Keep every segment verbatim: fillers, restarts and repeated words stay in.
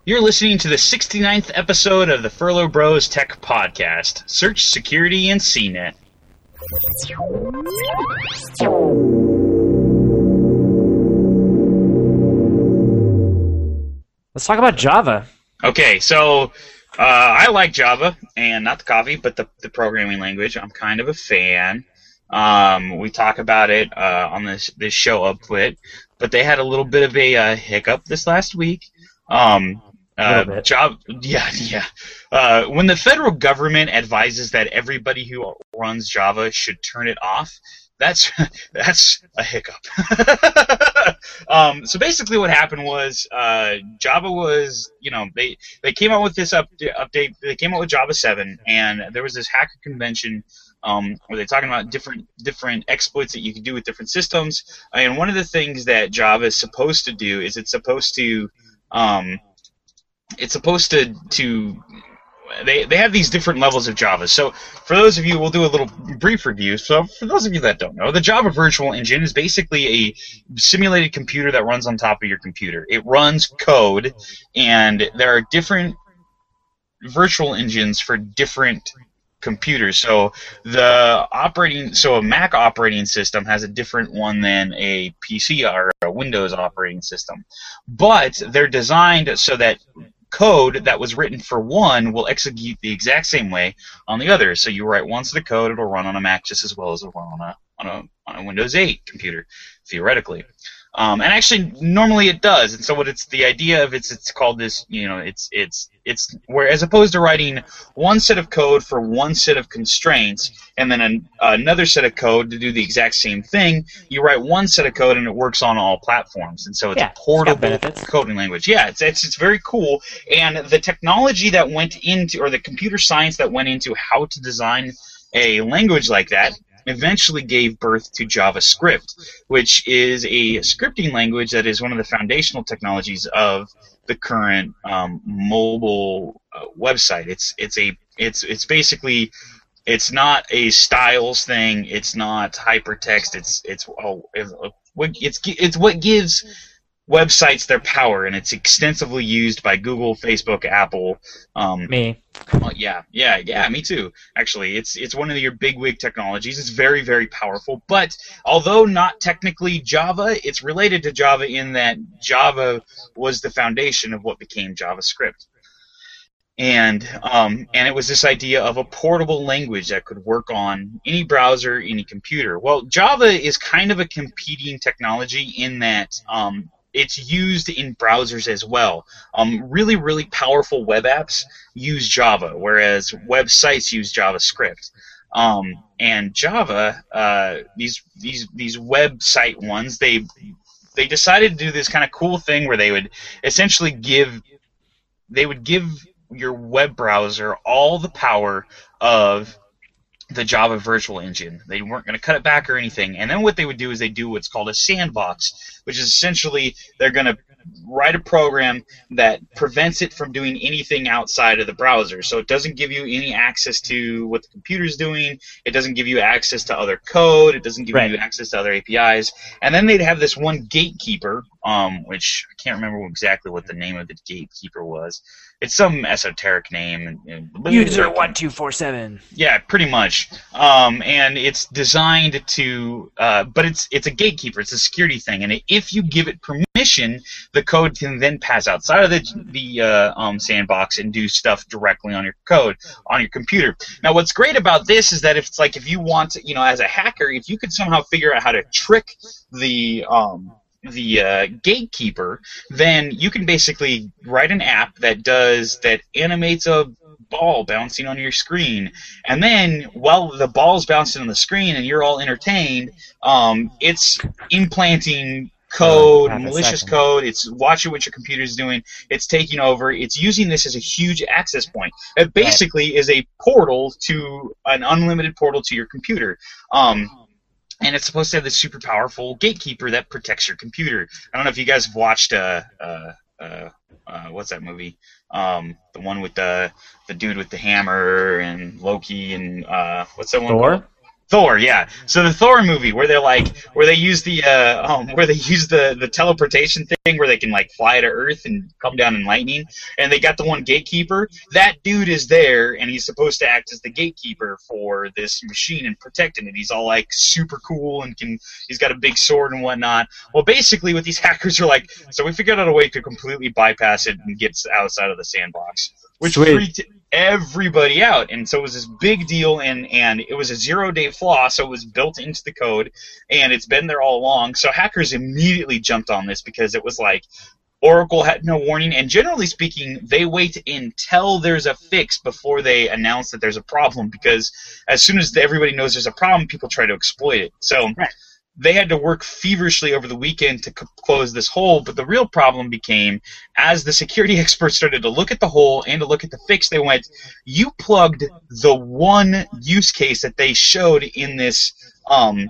You're listening to the sixty-ninth episode of the Furlough Bros Tech Podcast. Search security in C net. Let's talk about Java. Okay, so uh, I like Java, and not the coffee, but the, the programming language. I'm kind of a fan. Um, we talk about it uh, on this this show Upquit, but they had a little bit of a uh, hiccup this last week. Um, uh, Java, yeah, yeah. Uh, when the federal government advises that everybody who runs Java should turn it off, that's that's a hiccup. um, so basically, what happened was uh, Java was, you know, they they came out with this up, update. They came out with Java seven, and there was this hacker convention. Um, where they're talking about different different exploits that you can do with different systems. And one of the things that Java is supposed to do is it's supposed to um, it's supposed to to they they have these different levels of Java. So for those of you, we'll do a little brief review. So for those of you that don't know, the Java Virtual Engine is basically a simulated computer that runs on top of your computer. It runs code, and there are different virtual engines for different computers. So the operating, so a Mac operating system has a different one than a P C or a Windows operating system. But they're designed so that code that was written for one will execute the exact same way on the other. So you write one set of code, it'll run on a Mac just as well as it'll run on a on a on a Windows eight computer, theoretically. Um, and actually, normally it does. And so, what it's the idea of it's it's called this. You know, it's it's it's where as opposed to writing one set of code for one set of constraints and then an, another set of code to do the exact same thing, you write one set of code and it works on all platforms. And so, it's yeah, a portable it's coding language. Yeah, it's it's it's very cool. And the technology that went into, or the computer science that went into how to design a language like that, eventually gave birth to JavaScript, which is a scripting language that is one of the foundational technologies of the current um, mobile uh, website. It's it's a it's it's basically it's not a styles thing. It's not hypertext. It's it's oh, it's it's it's what gives websites their power, and it's extensively used by Google, Facebook, Apple. Um, me. Uh, yeah, yeah, yeah, me too. Actually, it's it's one of your bigwig technologies. It's very, very powerful. But although not technically Java, it's related to Java in that Java was the foundation of what became JavaScript. And um, and it was this idea of a portable language that could work on any browser, any computer. Well, Java is kind of a competing technology in that um, it's used in browsers as well. Um, really, really powerful web apps use Java, whereas websites use JavaScript. Um, and Java, uh, these these these website ones, they they decided to do this kind of cool thing where they would essentially give they would give your web browser all the power of the Java Virtual Engine. They weren't going to cut it back or anything. And then what they would do is they do what's called a sandbox, which is essentially they're going to write a program that prevents it from doing anything outside of the browser. So it doesn't give you any access to what the computer's doing. It doesn't give you access to other code. It doesn't give right. you access to other A P Is. And then they'd have this one gatekeeper, um, which I can't remember exactly what the name of the gatekeeper was. It's some esoteric name. User one two four seven. Yeah, pretty much. Um, and it's designed to, uh, but it's it's a gatekeeper. It's a security thing. And if you give it permission, the code can then pass outside of the the uh, um, sandbox and do stuff directly on your code on your computer. Now, what's great about this is that if it's like if you want to, you know, as a hacker, if you could somehow figure out how to trick the um, the uh, gatekeeper, then you can basically write an app that does that animates a ball bouncing on your screen, and then while the ball's bouncing on the screen and you're all entertained, um, it's implanting code, oh, malicious code. It's watching what your computer's doing. It's taking over. It's using this as a huge access point. It basically right. is a portal to an unlimited portal to your computer. Um, And it's supposed to have this super powerful gatekeeper that protects your computer. I don't know if you guys have watched uh uh uh, uh what's that movie? Um, the one with the the dude with the hammer and Loki and uh what's that one Thor? called? Thor, yeah. So the Thor movie where they're like, where they use the, uh, um, where they use the, the teleportation thing where they can like fly to Earth and come down in lightning, and they got the one gatekeeper. That dude is there, and he's supposed to act as the gatekeeper for this machine and protecting it. He's all like super cool and can, he's got a big sword and whatnot. Well, basically, what these hackers are like, so we figured out a way to completely bypass it and get outside of the sandbox, which Sweet. freaked everybody out. And so it was this big deal, and and it was a zero day flaw, so it was built into the code, and it's been there all along. So hackers immediately jumped on this because it was like Oracle had no warning, and generally speaking, they wait until there's a fix before they announce that there's a problem, because as soon as everybody knows there's a problem, people try to exploit it. So Right. they had to work feverishly over the weekend to c- close this hole, but the real problem became as the security experts started to look at the hole and to look at the fix, they went, you plugged the one use case that they showed in this um,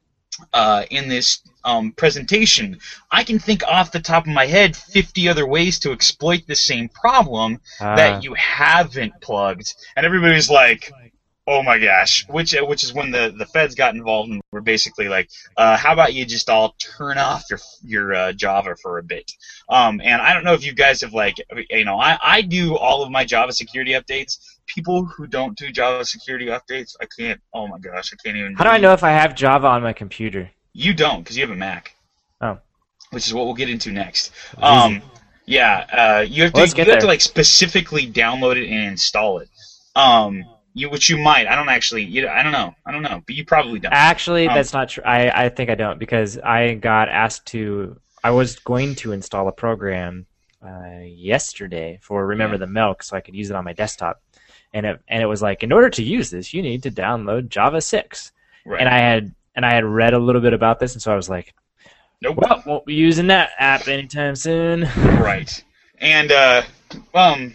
uh, in this um, presentation. I can think off the top of my head fifty other ways to exploit the same problem Uh, that you haven't plugged. And everybody's like, oh my gosh, which which is when the, the feds got involved and were basically like, uh, how about you just all turn off your your uh, Java for a bit? Um, and I don't know if you guys have like, you know, I, I do all of my Java security updates. People who don't do Java security updates, I can't, oh my gosh, I can't even. How do I believe- know if I have Java on my computer? You don't, because you have a Mac. Oh. Which is what we'll get into next. Um, yeah, uh, you have to, Well, let's you get have to there. like specifically download it and install it. Um, You, which you might. I don't actually. You, I don't know. I don't know. But you probably don't. Actually, Um, that's not true. I, I think I don't, because I got asked to. I was going to install a program uh, yesterday for Remember Yeah. the Milk, so I could use it on my desktop, and it and it was like, in order to use this, you need to download Java six. Right. And I had and I had read a little bit about this, and so I was like, Nope. well, won't be using that app anytime soon. Right. And uh, um,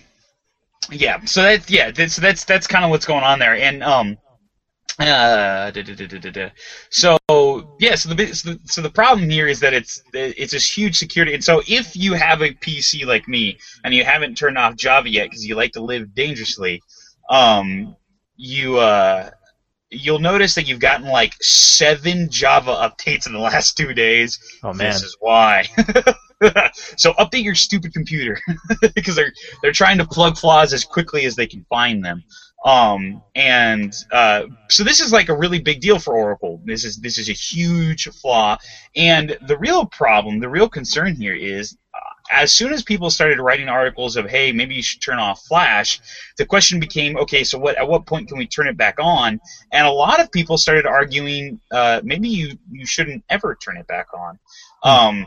yeah. So that's yeah. That's that's that's kind of what's going on there. And um, uh, da, da, da, da, da, da. so yeah. So the big- so the so the problem here is that it's it's this huge security. And so if you have a P C like me and you haven't turned off Java yet because you like to live dangerously, um, you uh. You'll notice that you've gotten like seven Java updates in the last two days. Oh man. This is why. So update your stupid computer because they're they're trying to plug flaws as quickly as they can find them. Um, and uh, so this is like a really big deal for Oracle. This is this is a huge flaw, and the real problem, the real concern here is, uh, as soon as people started writing articles of, hey, maybe you should turn off Flash, the question became, okay, so what? At what point can we turn it back on? And a lot of people started arguing, uh, maybe you you shouldn't ever turn it back on. Um,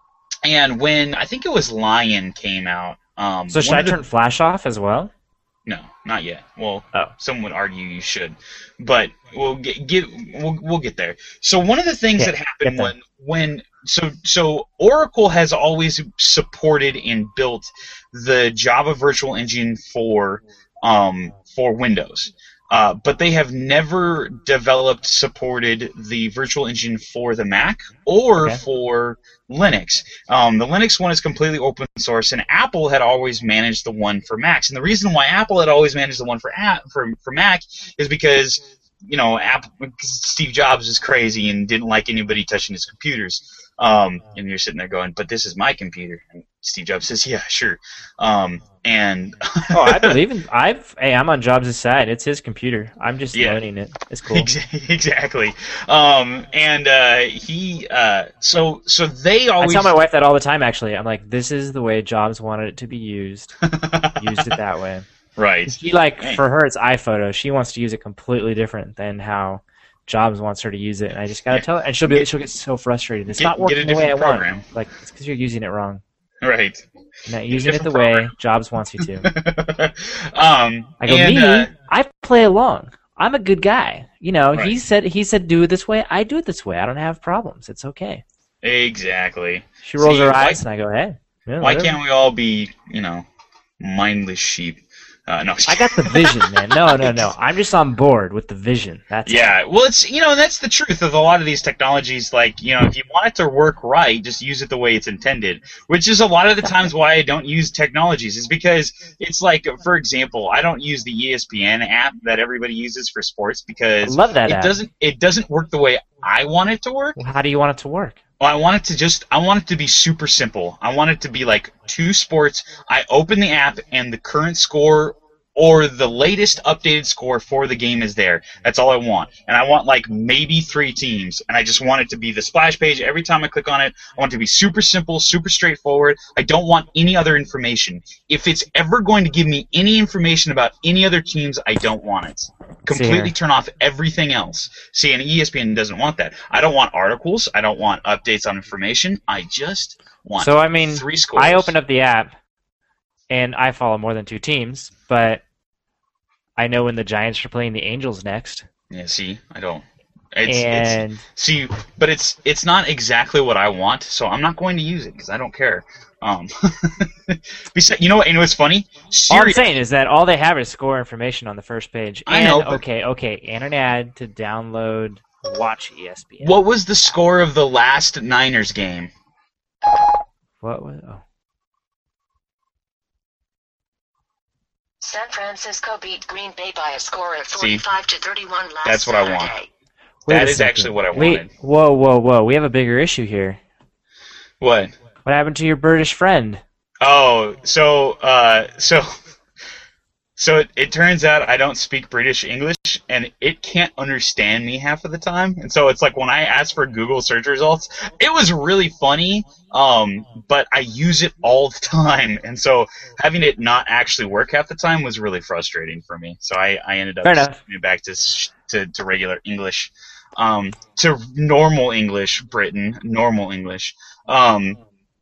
and when I think it was Lion came out, um, So should one I of the- turn Flash off as well? No, not yet. Well, Oh. some would argue you should, but we'll get, get we'll, we'll get there. So one of the things Yeah, that happened get when when so so Oracle has always supported and built the Java Virtual Engine for um for Windows. Uh, but they have never developed, supported the virtual engine for the Mac or Okay. for Linux. Um, the Linux one is completely open source, and Apple had always managed the one for Macs. And the reason why Apple had always managed the one for app, for, for Mac is because, you know, Apple, Steve Jobs is crazy and didn't like anybody touching his computers. Um, and you're sitting there going, but this is my computer. And Steve Jobs says, yeah, sure. Um, and Oh, I believe in. I've. Hey, I'm on Jobs' side. It's his computer. I'm just Yeah. loaning it. It's cool. Exactly. Um, and uh, he, uh, so so they I always tell my wife that all the time. Actually, I'm like, this is the way Jobs wanted it to be used. Used it that way. right. She like Hey. for her, it's iPhoto. She wants to use it completely different than how Jobs wants her to use it. And I just gotta Yeah. tell her, and she'll be she'll get so frustrated. It's Get- not get a working the way I different program. want. Like it's because you're using it wrong. Right. You're not using it the different way program. Jobs wants you to. um, I go, and, me, uh, I play along. I'm a good guy. You know, Right. he said he said do it this way. I do it this way. I don't have problems. It's okay. exactly. She rolls See, her why- eyes, and I go, hey. Yeah, Why whatever. can't we all be, you know, mindless sheep? Uh, no, I got the vision, man. No, no, no. I'm just on board with the vision. That's yeah. it. Well, it's you know that's the truth of a lot of these technologies. Like you know, if you want it to work right, just use it the way it's intended. Which is a lot of the times why I don't use technologies. Is because it's like, for example, I don't use the E S P N app that everybody uses for sports because I love that it app. doesn't it doesn't work the way I want it to work. Well, how do you want it to work? Well, I want it to just, I want it to be super simple. I want it to be like two sports. I open the app and the current score or the latest updated score for the game is there. That's all I want. And I want like maybe three teams. And I just want it to be the splash page. Every time I click on it, I want it to be super simple, super straightforward. I don't want any other information. If it's ever going to give me any information about any other teams, I don't want it. Completely turn off everything else. See, and E S P N doesn't want that. I don't want articles. I don't want updates on information. I just want so, I mean, three scores. I open up the app, and I follow more than two teams, but I know when the Giants are playing the Angels next. Yeah, see, I don't. It's, and it's, see, but it's it's not exactly what I want, so I'm not going to use it because I don't care. Um, besides, you know what? You know what's funny? All I'm saying is that all they have is score information on the first page. And, I know. But okay, okay, and an ad to download, watch E S P N. What was the score of the last Niners game? What was? Oh. San Francisco beat Green Bay by a score of forty-five to thirty-one last That's what Saturday. I want. Wait that a is second. actually what I Wait, wanted. whoa, whoa, whoa! We have a bigger issue here. What? What happened to your British friend? Oh, so uh, so so it, it turns out I don't speak British English, and it can't understand me half of the time. And so it's like when I ask for Google search results, it was really funny, um, but I use it all the time, and so having it not actually work half the time was really frustrating for me. So I, I ended up Fair enough. moving back to, sh- to to regular English, um, to normal English, Britain, normal English. Um,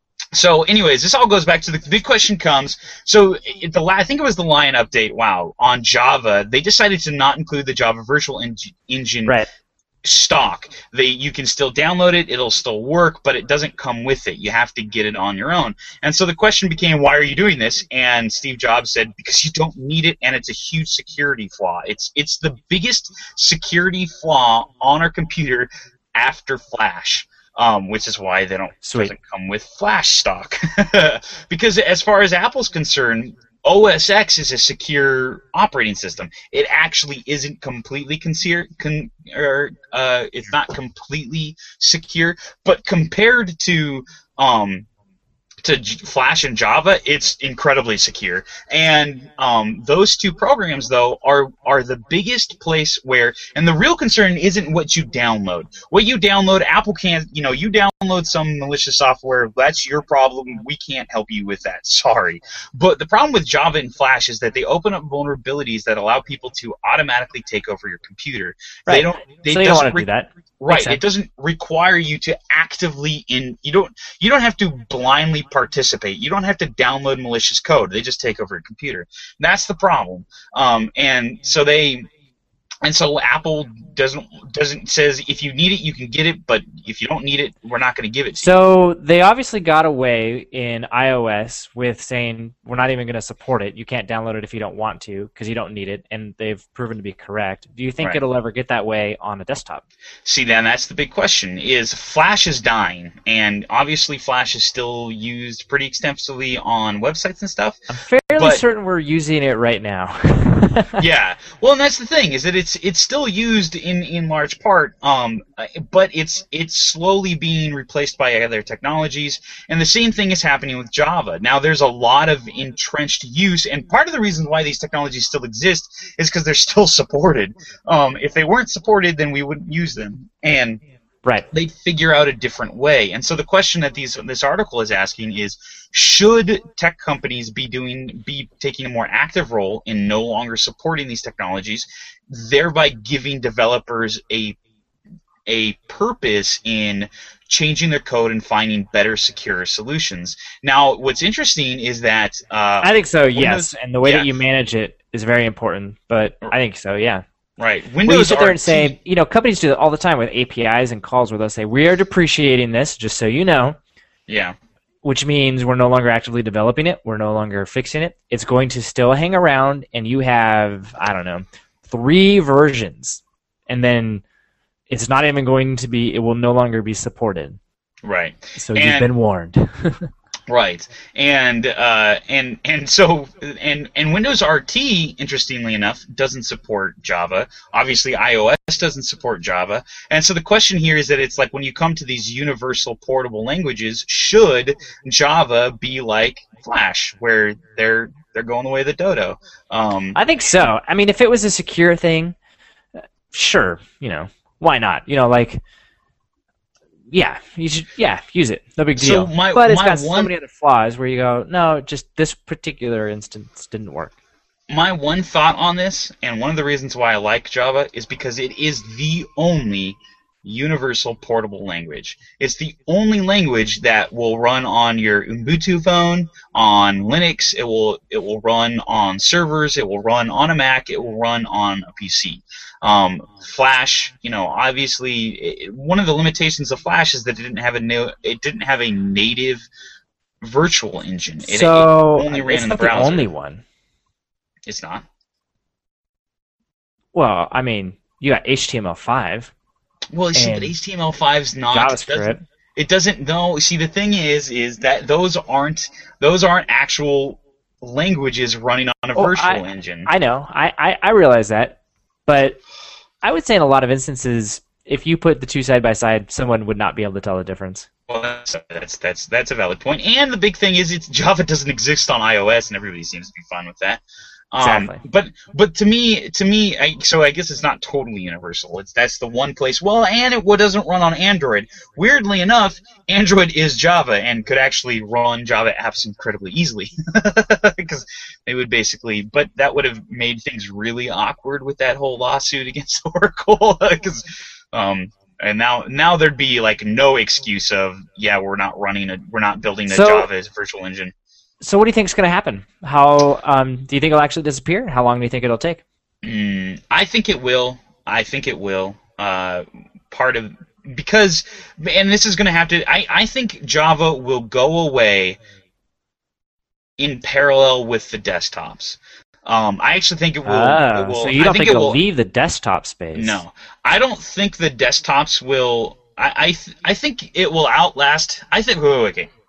So, anyways, this all goes back to the, the big question comes. So, it, the I think it was the Lion update. Wow, on Java, they decided to not include the Java Virtual en- Engine Right. stock. They you can still download it; it'll still work, but it doesn't come with it. You have to get it on your own. And so the question became, why are you doing this? And Steve Jobs said, because you don't need it, and it's a huge security flaw. It's it's the biggest security flaw on our computer after Flash. Um, which is why they don't Sweet. doesn't come with Flash stock. Because as far as Apple's concerned, O S X is a secure operating system. It actually isn't completely consider, con, or uh, it's not completely secure, but compared to um, to J- Flash and Java, it's incredibly secure. And um, those two programs, though, are are the biggest place where, and the real concern isn't what you download. What you download, Apple can't, you know, you download some malicious software, that's your problem. We can't help you with that. Sorry. But the problem with Java and Flash is that they open up vulnerabilities that allow people to automatically take over your computer. Right. They don't. They so you don't doesn't want to re- do that. Right. Makes sense. It doesn't require you to actively in you don't you don't have to blindly participate. You don't have to download malicious code. They just take over your computer. That's the problem. Um, and so they and so Apple doesn't doesn't says if you need it you can get it, but if you don't need it, we're not going to give it to you. So they obviously got away in iOS with saying we're not even going to support it. You can't download it if you don't want to because you don't need it, and they've proven to be correct. Do you think Right. it'll ever get that way on a desktop? See, then that's the big question: is Flash is dying, and obviously Flash is still used pretty extensively on websites and stuff. I'm fairly But- certain we're using it right now. Yeah, well, and that's the thing is that it's it's still used in, in large part, um, but it's it's slowly being replaced by other technologies, and the same thing is happening with Java. Now, there's a lot of entrenched use, and part of the reason why these technologies still exist is because they're still supported. Um, if they weren't supported, then we wouldn't use them, and Right. they'd figure out a different way. And so the question that these this article is asking is, should tech companies be doing be taking a more active role in no longer supporting these technologies, thereby giving developers a a purpose in changing their code and finding better, secure solutions? Now, what's interesting is that uh, I think so, yes. Windows- And the way yeah. that you manage it is very important, but I think so, yeah. right, Well, you Windows sit there R and T say, you know, companies do it all the time with A P Is and calls where they'll say, we are depreciating this, just so you know. yeah. which means we're no longer actively developing it. We're no longer fixing it. It's going to still hang around, and you have, I don't know, three versions, and then it's not even going to be, it will no longer be supported. Right. So and, you've been warned. Right. And uh, and and so and and Windows R T, interestingly enough, doesn't support Java. Obviously, iOS doesn't support Java. And so the question here is that it's like when you come to these universal portable languages, should Java be like Flash, where they're they're going the way of the dodo? Um, I think so. I mean, if it was a secure thing, sure, you know, why not? You know, like. Yeah, you should. Yeah, use it. No big deal. So my, but it's my got one, so many other flaws where you go, no, just this particular instance didn't work. My one thought on this, and one of the reasons why I like Java, is because it is the only universal portable language. It's the only language that will run on your Ubuntu phone, on Linux. It will it will run on servers. It will run on a Mac. It will run on a P C. Um, Flash, you know, obviously, it, one of the limitations of Flash is that it didn't have a no, it didn't have a native virtual engine. It, so it only ran it's in not the browser. the only one. It's not. Well, I mean, you got H T M L five. Well, see, but H T M L five's not. JavaScript. It doesn't. No, see, the thing is, is that those aren't those aren't actual languages running on a oh, virtual I, engine. I know. I, I I realize that, but I would say in a lot of instances, if you put the two side by side, someone would not be able to tell the difference. Well, that's that's that's that's a valid point. And the big thing is, it's Java doesn't exist on iOS, and everybody seems to be fine with that. Um, Exactly. But but to me, to me, I, so I guess it's not totally universal. It's that's the one place. Well, and it doesn't run on Android. Weirdly enough, Android is Java and could actually run Java apps incredibly easily because they would basically. But that would have made things really awkward with that whole lawsuit against Oracle because. Um, and now now there'd be like no excuse of yeah we're not running a we're not building a So- Java as a virtual engine. So what do you think is going to happen? How um, do you think it'll actually disappear? How long do you think it'll take? Mm, I think it will. I think it will. Uh, part of because, and this is going to have to. I, I think Java will go away in parallel with the desktops. Um, I actually think it will. Oh, it will so you I don't think, think, it it'll will, leave the desktop space? No, I don't think the desktops will. I I, th- I think it will outlast. I think. Wait, wait, wait, okay.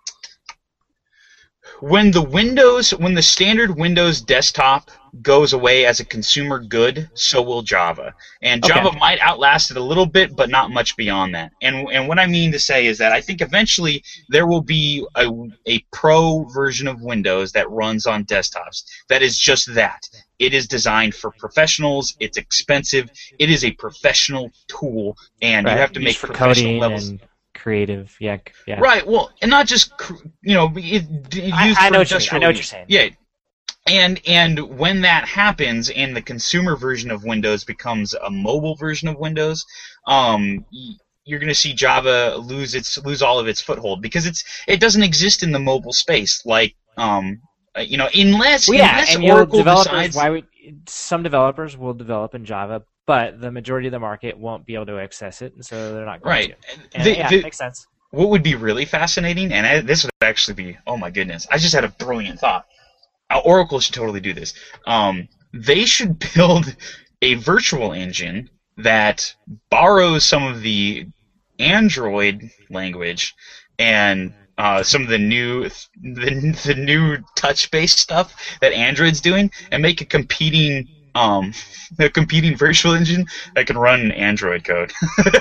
When the Windows, when the standard Windows desktop goes away as a consumer good, so will Java. And Java Okay. might outlast it a little bit, but not much beyond that. And and what I mean to say is that I think eventually there will be a, a pro version of Windows that runs on desktops. That is just that. It is designed for professionals. It's expensive. It is a professional tool, and Right. you have to Used make for professional coding levels. and creative. Yeah, yeah. Right. Well, and not just cr- you know, it, it I, used I for know what you mean. I industrial know what use. you're saying. Yeah. And and when that happens, and the consumer version of Windows becomes a mobile version of Windows, um, y- you're going to see Java lose its lose all of its foothold because it's it doesn't exist in the mobile space like um uh, you know unless Well, yeah, unless and you'll Oracle developers. decides. Why would some developers will develop in Java, but the majority of the market won't be able to access it, and so they're not going Right. to. And, The- yeah, the- makes sense. What would be really fascinating, and I, this would actually be, oh my goodness, I just had a brilliant thought. Uh, Oracle should totally do this. Um, they should build a virtual engine that borrows some of the Android language and uh, some of the new the, the new touch-based stuff that Android's doing, and make a competing um, a competing virtual engine that can run Android code.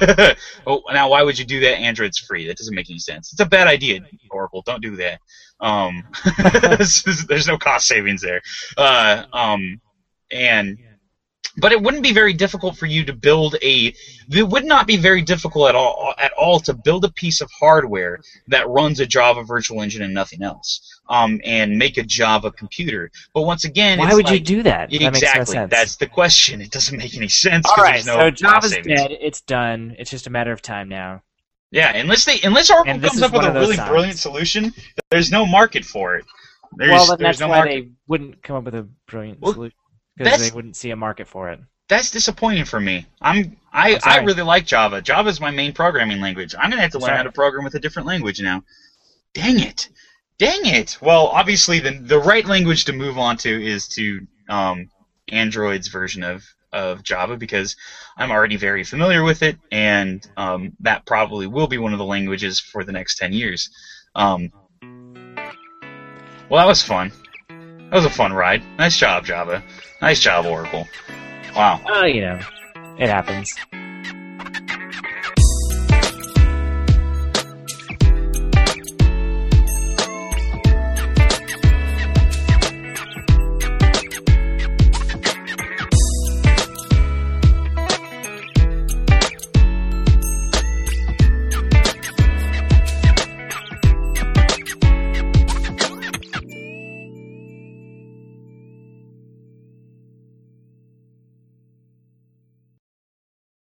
Oh, now why would you do that? Android's free. That doesn't make any sense. It's a bad idea, Oracle. Don't do that. Um, there's no cost savings there. Uh, um, and but it wouldn't be very difficult for you to build a. It would not be very difficult at all at all to build a piece of hardware that runs a Java virtual engine and nothing else. Um, and make a Java computer. But once again, Why it's would you like- do that? That makes no Exactly. sense. That's the question. It doesn't make any sense. All 'cause right, there's no so cost Java's savings. dead. It's done. It's just a matter of time now. Yeah, unless they unless Oracle And this comes is up with one a of those really signs. brilliant solution, there's no market for it. There's, well, then there's that's no why market. they wouldn't come up with a brilliant Well, solution because that's- they wouldn't see a market for it. That's disappointing for me. I'm I, I'm I sorry. really like Java. Java is my main programming language. I'm gonna have to I'm learn sorry. how to program with a different language now. Dang it! Dang it! Well, obviously, the the right language to move on to is to um, Android's version of, of Java, because I'm already very familiar with it, and um, that probably will be one of the languages for the next ten years. Um, well, that was fun. That was a fun ride. Nice job, Java. Nice job, Oracle. Wow. Oh, you know, it happens.